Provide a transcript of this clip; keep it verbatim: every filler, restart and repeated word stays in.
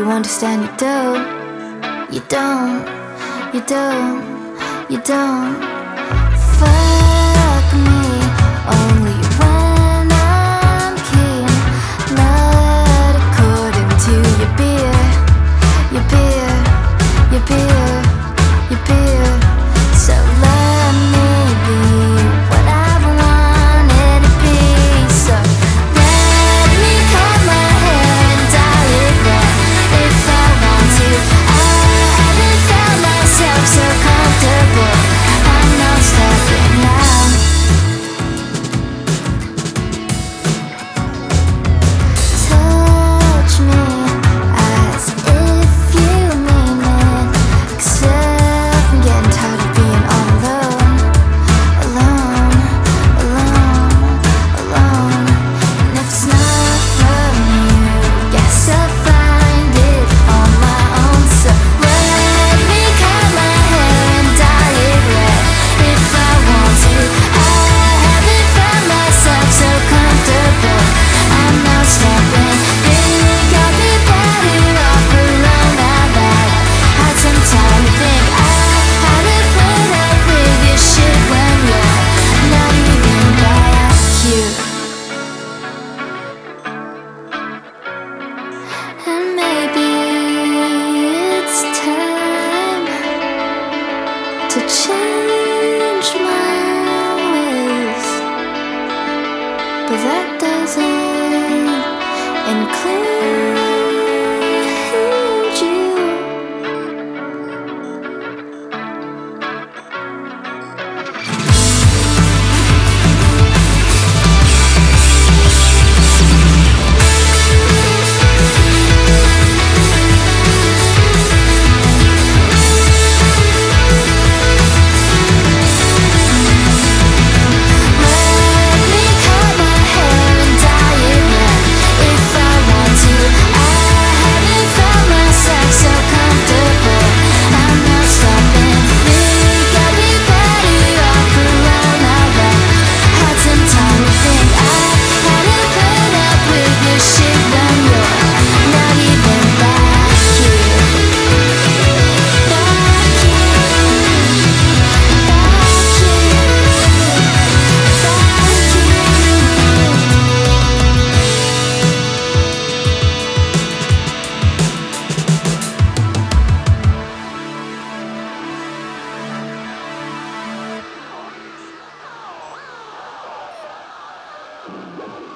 you understand? You don't, you don't, you don't, you don't. Fuck me only when I'm keen, not according to your beer, your beer, your beer, your beer. So let me be what I wanted to be. So let me cut my hair and dye it red if I want to. I haven't found myself so comfortable. I'm not stopping now. Touch me as if you mean it, 'cause I'm getting tired of being all alone, alone, alone, alone. And if it's not from you, guess I'll find it on my own. So let me cut my hair and dye it red if I want to. I haven't found myself so comfortable. I'm not stopping. Think I'll be better off alone now that I had some time to think. I had to put up with your shit when you're not even back here. And maybe it's time to change my ways, but that doesn't include you. Let me cut my hair and dye it red if I want to. I haven't found myself so comfortable. I'm not stopping. Think I'll be better off alone now that I had some time to think. I had to put up with your shit when you're not even back here. Back here, back here, back here.